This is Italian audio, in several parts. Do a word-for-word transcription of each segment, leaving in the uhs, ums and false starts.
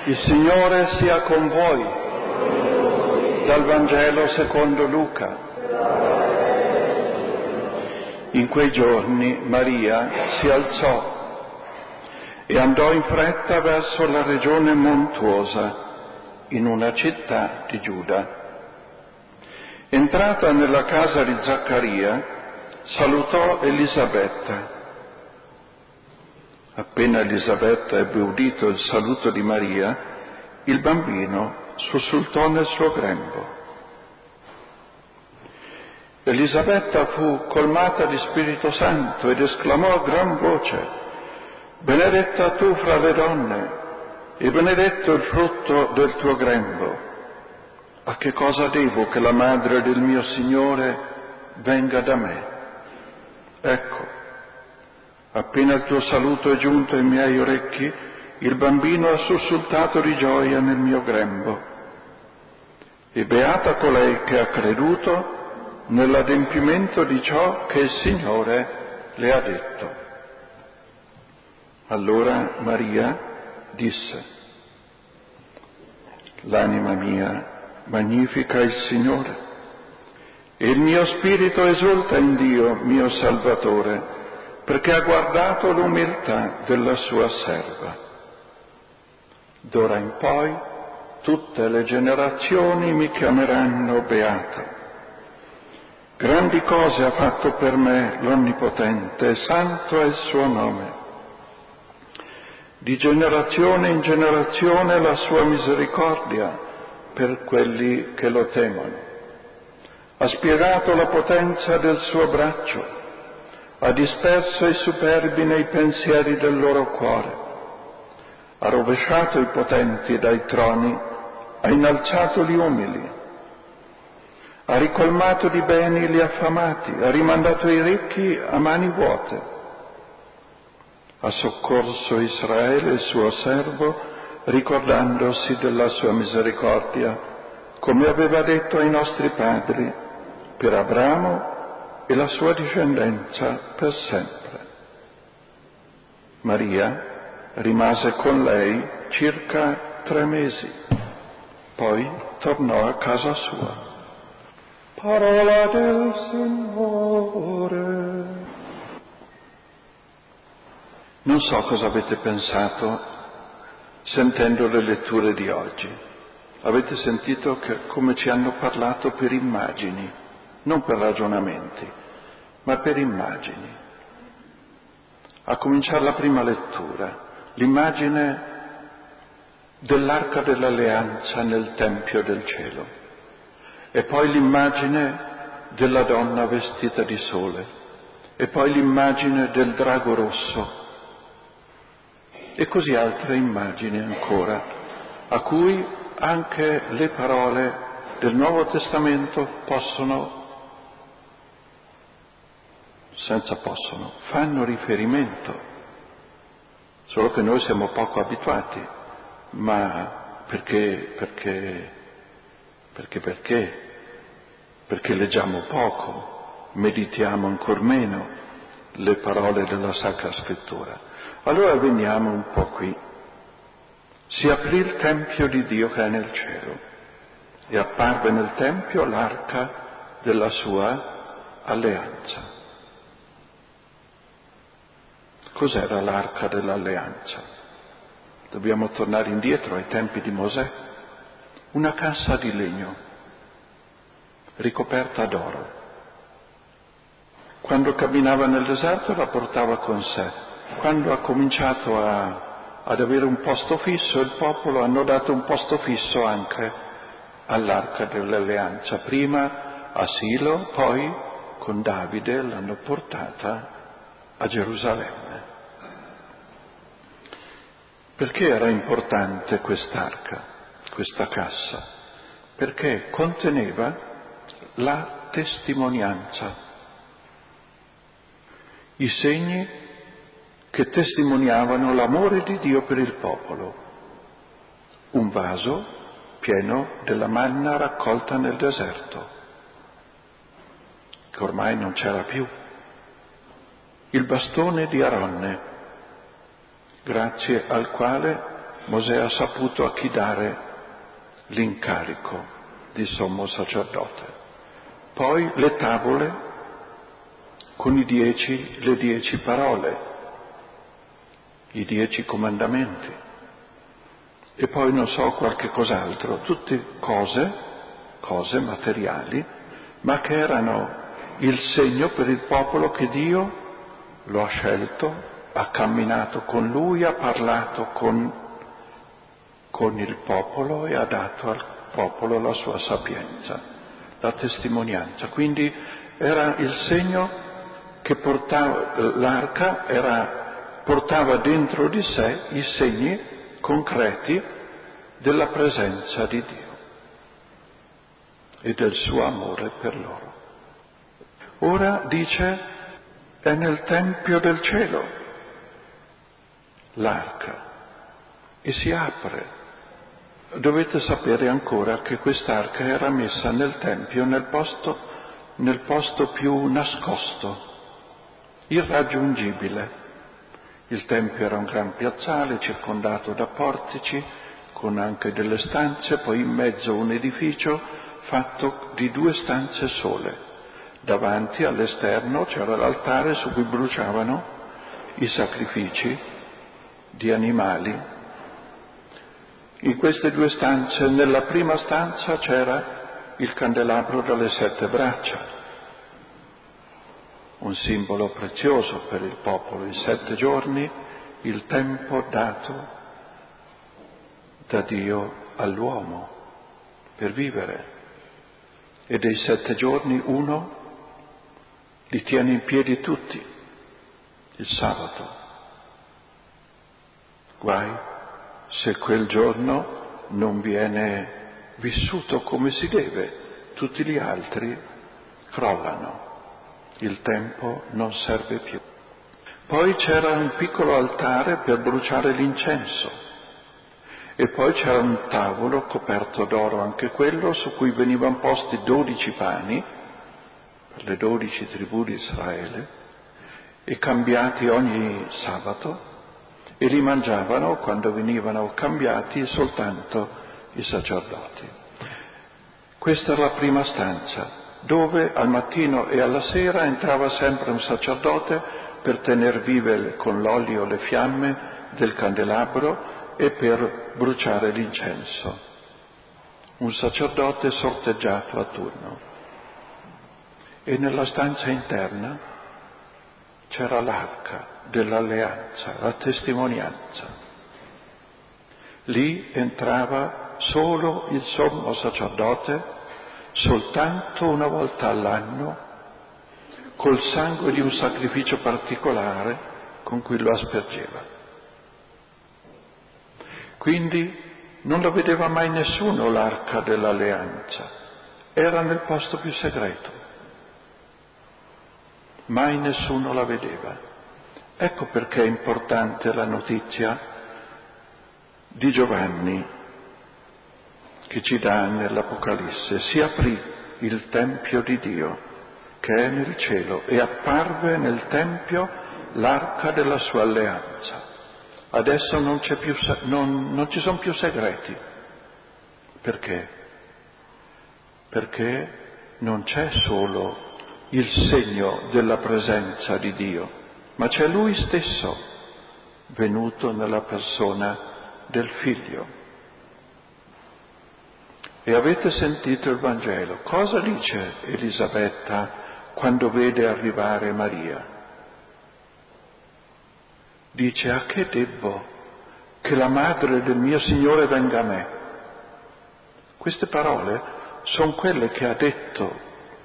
Il Signore sia con voi. Dal Vangelo secondo Luca. In quei giorni Maria si alzò e andò in fretta verso la regione montuosa, in una città di Giuda. Entrata nella casa di Zaccaria, salutò Elisabetta. Appena Elisabetta ebbe udito il saluto di Maria, il bambino sussultò nel suo grembo. Elisabetta fu colmata di Spirito Santo ed esclamò a gran voce: «Benedetta tu fra le donne, e benedetto il frutto del tuo grembo. A che cosa devo che la madre del mio Signore venga da me? Ecco, appena il tuo saluto è giunto ai miei orecchi, il bambino ha sussultato di gioia nel mio grembo. E beata colei che ha creduto nell'adempimento di ciò che il Signore le ha detto». Allora Maria disse: «L'anima mia magnifica il Signore, e il mio spirito esulta in Dio mio Salvatore, perché ha guardato l'umiltà della sua serva. D'ora in poi tutte le generazioni mi chiameranno beata. Grandi cose ha fatto per me l'Onnipotente, e santo è il suo nome. Di generazione in generazione la sua misericordia per quelli che lo temono. Ha spiegato la potenza del suo braccio, ha disperso i superbi nei pensieri del loro cuore, ha rovesciato i potenti dai troni, ha innalzato gli umili, ha ricolmato di beni gli affamati, ha rimandato i ricchi a mani vuote, ha soccorso Israele, il suo servo, ricordandosi della sua misericordia, come aveva detto ai nostri padri, per Abramo e la sua discendenza per sempre». Maria rimase con lei circa tre mesi, poi tornò a casa sua. Parola del Signore. Non so cosa avete pensato sentendo le letture di oggi. Avete sentito che come ci hanno parlato per immagini, non per ragionamenti, ma per immagini. A cominciare la prima lettura, l'immagine dell'Arca dell'Alleanza nel Tempio del Cielo, e poi l'immagine della donna vestita di sole, e poi l'immagine del drago rosso, e così altre immagini ancora, a cui anche le parole del Nuovo Testamento possono, senza possono, fanno riferimento, solo che noi siamo poco abituati, ma perché, perché, perché, perché, perché leggiamo poco, meditiamo ancor meno le parole della Sacra Scrittura. Allora veniamo un po' qui. Si aprì il Tempio di Dio che è nel cielo, e apparve nel Tempio l'arca della sua alleanza. Cos'era l'arca dell'alleanza? Dobbiamo tornare indietro ai tempi di Mosè. Una cassa di legno, ricoperta d'oro. Quando camminava nel deserto la portava con sé. Quando ha cominciato a, ad avere un posto fisso, il popolo hanno dato un posto fisso anche all'arca dell'alleanza. Prima a Silo, poi con Davide l'hanno portata a Gerusalemme. Perché era importante quest'arca, questa cassa? Perché conteneva la testimonianza, i segni che testimoniavano l'amore di Dio per il popolo. Un vaso pieno della manna raccolta nel deserto, che ormai non c'era più. Il bastone di Aronne, grazie al quale Mosè ha saputo a chi dare l'incarico di sommo sacerdote. Poi le tavole con i dieci, le dieci parole, i dieci comandamenti, e poi non so qualche cos'altro, tutte cose, cose materiali, ma che erano il segno per il popolo che Dio lo ha scelto, ha camminato con lui, ha parlato con, con il popolo e ha dato al popolo la sua sapienza, la testimonianza. Quindi era il segno che portava, l'arca era, portava dentro di sé i segni concreti della presenza di Dio e del suo amore per loro. Ora dice, è nel Tempio del cielo l'arca e si apre. Dovete sapere ancora che quest'arca era messa nel Tempio, nel posto, nel posto più nascosto, irraggiungibile. Il Tempio era un gran piazzale circondato da portici, con anche delle stanze, poi in mezzo un edificio fatto di due stanze sole. Davanti all'esterno c'era l'altare su cui bruciavano i sacrifici di animali. In queste due stanze, nella prima stanza c'era il candelabro dalle sette braccia, un simbolo prezioso per il popolo, i sette giorni, il tempo dato da Dio all'uomo per vivere. E dei sette giorni uno li tiene in piedi tutti, il sabato. Guai se quel giorno non viene vissuto come si deve, tutti gli altri crollano, il tempo non serve più. Poi c'era un piccolo altare per bruciare l'incenso e poi c'era un tavolo coperto d'oro, anche quello, su cui venivano posti dodici pani per le dodici tribù di Israele e cambiati ogni sabato, e li mangiavano quando venivano cambiati soltanto i sacerdoti. Questa è la prima stanza, dove al mattino e alla sera entrava sempre un sacerdote per tener vive con l'olio le fiamme del candelabro e per bruciare l'incenso. Un sacerdote sorteggiato a turno. E nella stanza interna c'era l'arca dell'alleanza, la testimonianza. Lì entrava solo il sommo sacerdote, soltanto una volta all'anno, col sangue di un sacrificio particolare con cui lo aspergeva. Quindi non lo vedeva mai nessuno l'arca dell'alleanza, era nel posto più segreto. Mai nessuno la vedeva. Ecco perché è importante la notizia di Giovanni che ci dà nell'Apocalisse. Si aprì il Tempio di Dio che è nel cielo e apparve nel Tempio l'arca della sua alleanza. Adesso non, c'è più, non, non ci sono più segreti. Perché? Perché non c'è solo il segno della presenza di Dio, ma c'è Lui stesso venuto nella persona del Figlio. E avete sentito il Vangelo. Cosa dice Elisabetta quando vede arrivare Maria? Dice: a che debbo che la madre del mio Signore venga a me? Queste parole sono quelle che ha detto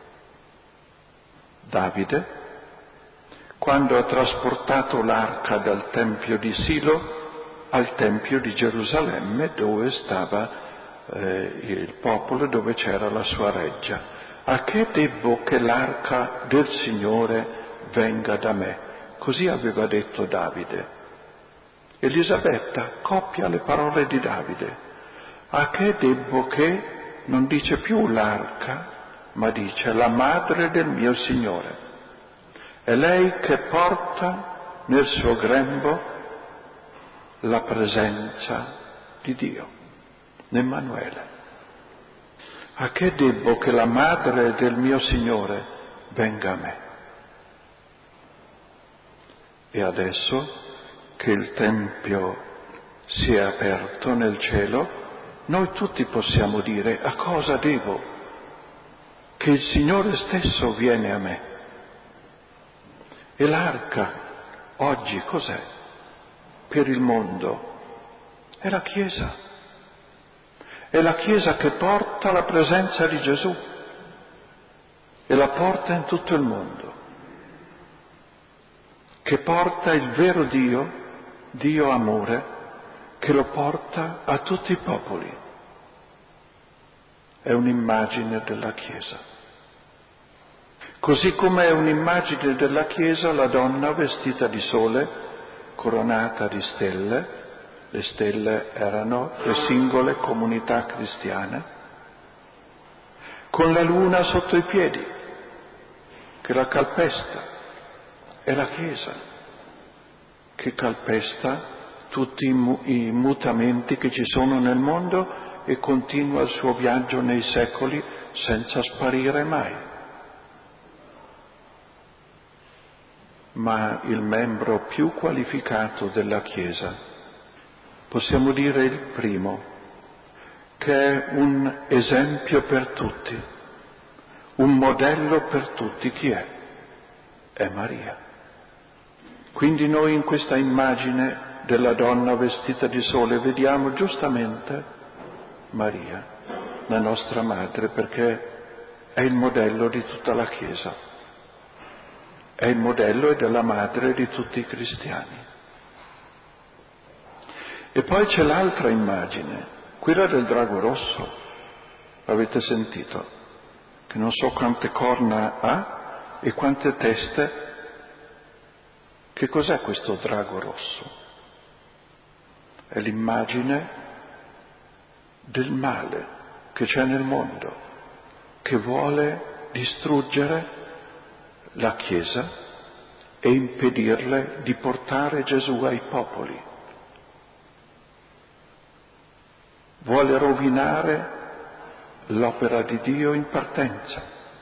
Davide quando ha trasportato l'arca dal Tempio di Silo al Tempio di Gerusalemme, dove stava eh, il popolo, dove c'era la sua reggia. A che debbo che l'arca del Signore venga da me? Così aveva detto Davide. Elisabetta copia le parole di Davide. A che debbo che, non dice più l'arca, ma dice la madre del mio Signore. È lei che porta nel suo grembo la presenza di Dio, l'Emmanuele. A che debbo che la madre del mio Signore venga a me? E adesso che il Tempio si è aperto nel cielo, noi tutti possiamo dire: a cosa devo che il Signore stesso viene a me? E l'arca oggi cos'è per il mondo? È la Chiesa. È la Chiesa che porta la presenza di Gesù e la porta in tutto il mondo, che porta il vero Dio, Dio amore, che lo porta a tutti i popoli. È un'immagine della Chiesa. Così come è un'immagine della Chiesa la donna vestita di sole, coronata di stelle. Le stelle erano le singole comunità cristiane, con la luna sotto i piedi, che la calpesta. È la Chiesa che calpesta tutti i, mu- i mutamenti che ci sono nel mondo e continua il suo viaggio nei secoli senza sparire mai. Ma il membro più qualificato della Chiesa, possiamo dire il primo, che è un esempio per tutti, un modello per tutti, chi è? È Maria. Quindi noi in questa immagine della donna vestita di sole vediamo giustamente Maria, la nostra madre, perché è il modello di tutta la Chiesa, è il modello e della madre di tutti i cristiani. E poi c'è l'altra immagine, quella del drago rosso. L'avete sentito? Che non so quante corna ha e quante teste. Che cos'è questo drago rosso? È l'immagine del male che c'è nel mondo, che vuole distruggere la Chiesa e impedirle di portare Gesù ai popoli. Vuole rovinare l'opera di Dio in partenza.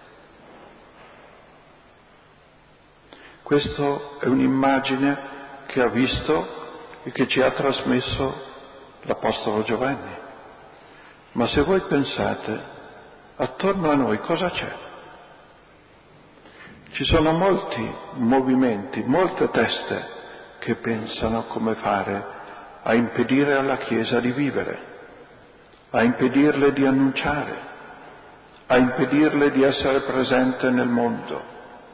Questa è un'immagine che ha visto e che ci ha trasmesso l'Apostolo Giovanni. Ma se voi pensate, attorno a noi cosa c'è? Ci sono molti movimenti, molte teste che pensano come fare a impedire alla Chiesa di vivere, a impedirle di annunciare, a impedirle di essere presente nel mondo.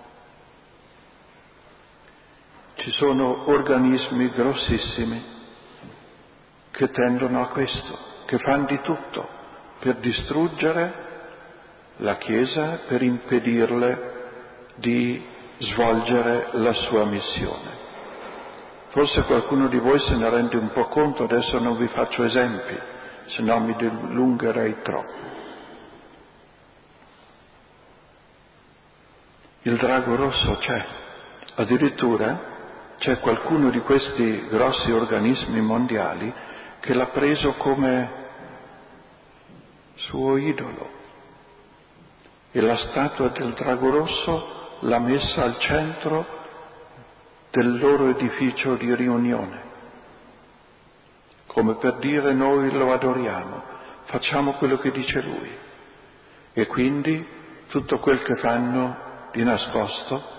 Ci sono organismi grossissimi che tendono a questo, che fanno di tutto per distruggere la Chiesa, per impedirle di svolgere la sua missione. Forse qualcuno di voi se ne rende un po' conto, adesso non vi faccio esempi, se no mi dilungherei troppo. Il drago rosso c'è, addirittura c'è qualcuno di questi grossi organismi mondiali che l'ha preso come suo idolo e la statua del drago rosso l'ha messa al centro del loro edificio di riunione, come per dire: noi lo adoriamo, facciamo quello che dice lui. E quindi tutto quel che fanno di nascosto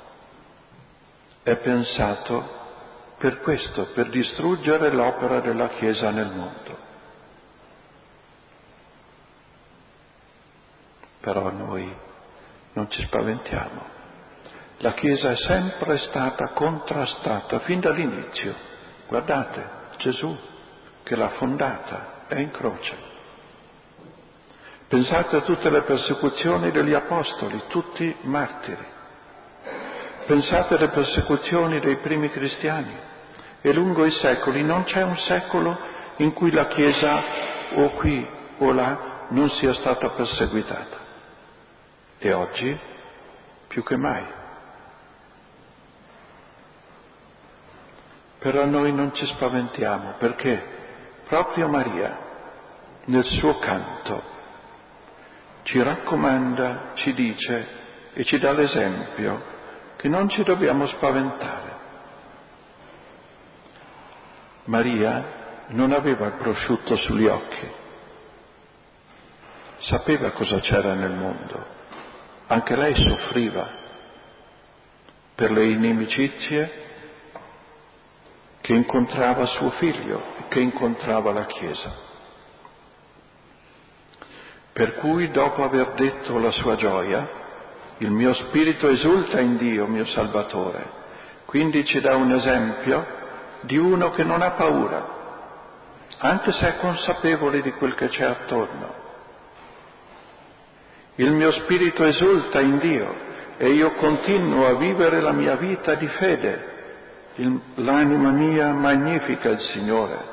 è pensato per questo, per distruggere l'opera della Chiesa nel mondo. Però noi non ci spaventiamo. La Chiesa è sempre stata contrastata fin dall'inizio. Guardate, Gesù che l'ha fondata è in croce. Pensate a tutte le persecuzioni degli apostoli, tutti martiri. Pensate alle persecuzioni dei primi cristiani. E lungo i secoli non c'è un secolo in cui la Chiesa o qui o là non sia stata perseguitata. E oggi più che mai. Però noi non ci spaventiamo, perché proprio Maria, nel suo canto, ci raccomanda, ci dice e ci dà l'esempio che non ci dobbiamo spaventare. Maria non aveva il prosciutto sugli occhi, sapeva cosa c'era nel mondo, anche lei soffriva per le inimicizie che incontrava suo figlio, che incontrava la Chiesa. Per cui, dopo aver detto la sua gioia, il mio spirito esulta in Dio, mio Salvatore, quindi ci dà un esempio di uno che non ha paura, anche se è consapevole di quel che c'è attorno. Il mio spirito esulta in Dio e io continuo a vivere la mia vita di fede. Il, l'anima mia magnifica il Signore.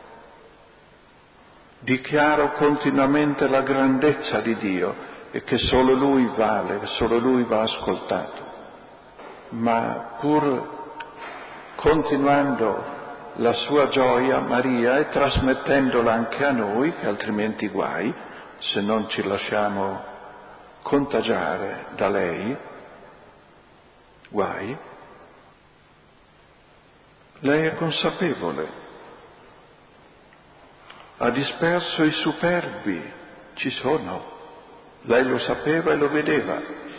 Dichiaro continuamente la grandezza di Dio e che solo Lui vale, che solo Lui va ascoltato. Ma pur continuando la sua gioia, Maria, e trasmettendola anche a noi, che altrimenti guai, se non ci lasciamo contagiare da lei, guai, lei è consapevole. Ha disperso i superbi, ci sono, lei lo sapeva e lo vedeva.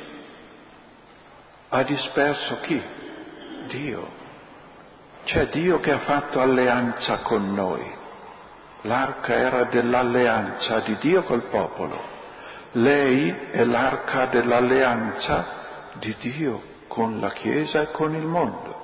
Ha disperso chi? Dio. C'è Dio che ha fatto alleanza con noi. L'arca era dell'alleanza di Dio col popolo. Lei è l'arca dell'alleanza di Dio con la Chiesa e con il mondo.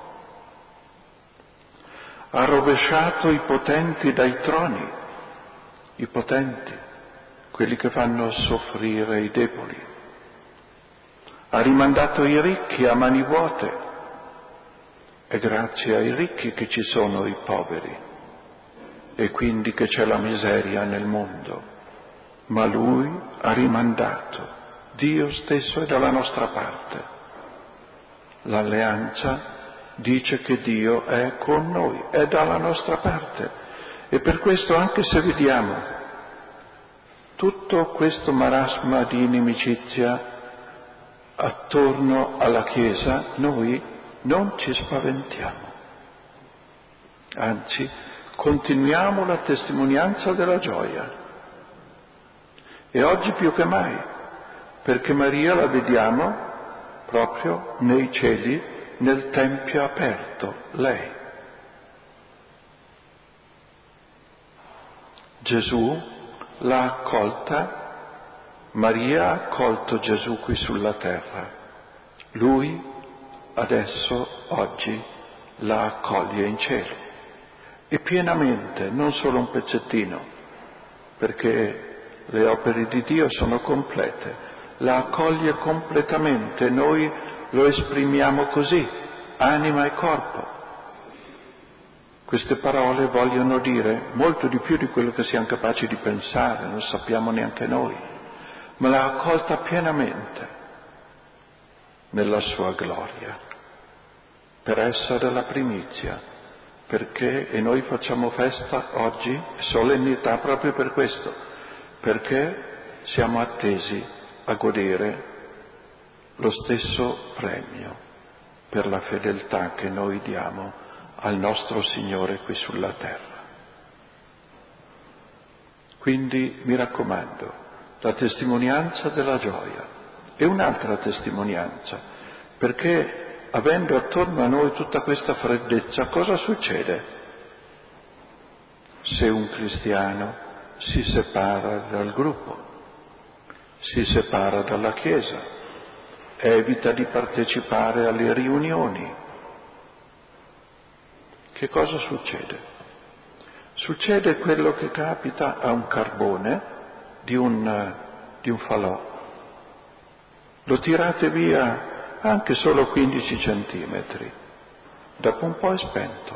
Ha rovesciato i potenti dai troni. I potenti, quelli che fanno soffrire i deboli. Ha rimandato i ricchi a mani vuote. È grazie ai ricchi che ci sono i poveri e quindi che c'è la miseria nel mondo. Ma Lui ha rimandato. Dio stesso è dalla nostra parte. L'alleanza dice che Dio è con noi, è dalla nostra parte. E per questo, anche se vediamo tutto questo marasma di inimicizia attorno alla Chiesa, noi non ci spaventiamo. Anzi, continuiamo la testimonianza della gioia. E oggi più che mai, perché Maria la vediamo proprio nei cieli, nel Tempio aperto, lei. Gesù l'ha accolta, Maria ha accolto Gesù qui sulla terra. Lui adesso, oggi, la accoglie in cielo. E pienamente, non solo un pezzettino, perché le opere di Dio sono complete. La accoglie completamente, noi lo esprimiamo così, anima e corpo. Queste parole vogliono dire molto di più di quello che siamo capaci di pensare, non sappiamo neanche noi, ma l'ha accolta pienamente nella sua gloria, per essere la primizia, perché, e noi facciamo festa oggi, solennità proprio per questo, perché siamo attesi a godere lo stesso premio per la fedeltà che noi diamo al nostro Signore qui sulla terra. Quindi mi raccomando, la testimonianza della gioia è un'altra testimonianza, perché avendo attorno a noi tutta questa freddezza, cosa succede? Se un cristiano si separa dal gruppo, si separa dalla Chiesa, evita di partecipare alle riunioni, che cosa succede? Succede quello che capita a un carbone di un, di un falò. Lo tirate via anche solo quindici centimetri, dopo un po' è spento.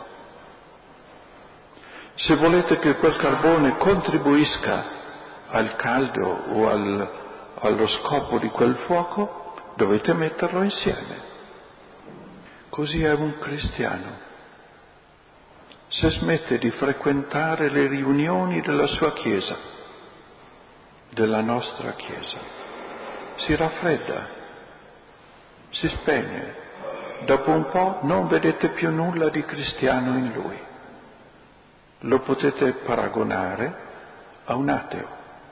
Se volete che quel carbone contribuisca al caldo o al, allo scopo di quel fuoco, dovete metterlo insieme. Così è un cristiano. se smette di frequentare le riunioni della sua Chiesa, della nostra Chiesa. Si raffredda, si spegne. Dopo un po' non vedete più nulla di cristiano in lui. Lo potete paragonare a un ateo.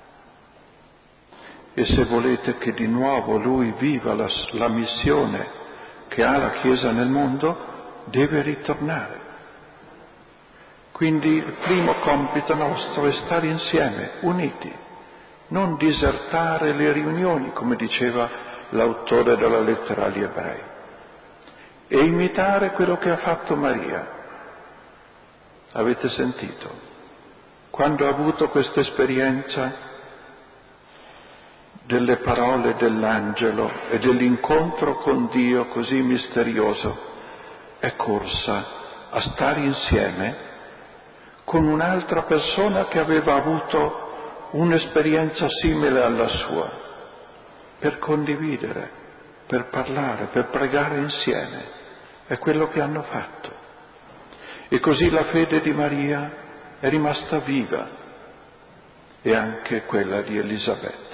E se volete che di nuovo lui viva la, la missione che ha la Chiesa nel mondo, deve ritornare. Quindi il primo compito nostro è stare insieme, uniti, non disertare le riunioni, come diceva l'autore della lettera agli Ebrei, e imitare quello che ha fatto Maria. Avete sentito? Quando ha avuto questa esperienza delle parole dell'angelo e dell'incontro con Dio così misterioso, è corsa a stare insieme con un'altra persona che aveva avuto un'esperienza simile alla sua, per condividere, per parlare, per pregare insieme. È quello che hanno fatto. E così la fede di Maria è rimasta viva, e anche quella di Elisabetta.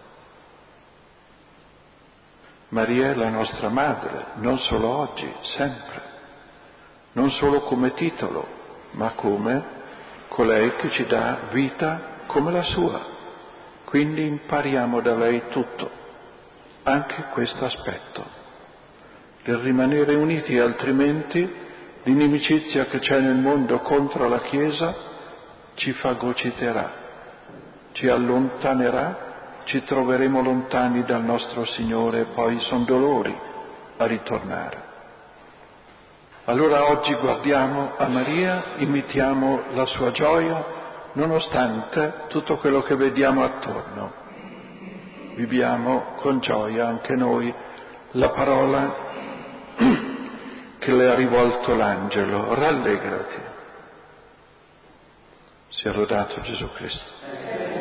Maria è la nostra madre, non solo oggi, sempre, non solo come titolo, ma come colei che ci dà vita come la sua. Quindi impariamo da lei tutto, anche questo aspetto, del rimanere uniti, altrimenti l'inimicizia che c'è nel mondo contro la Chiesa ci fagociterà, ci allontanerà, ci troveremo lontani dal nostro Signore e poi sono dolori a ritornare. Allora oggi guardiamo a Maria, imitiamo la sua gioia, nonostante tutto quello che vediamo attorno. Viviamo con gioia anche noi la parola che le ha rivolto l'angelo: rallegrati. Sia lodato Gesù Cristo.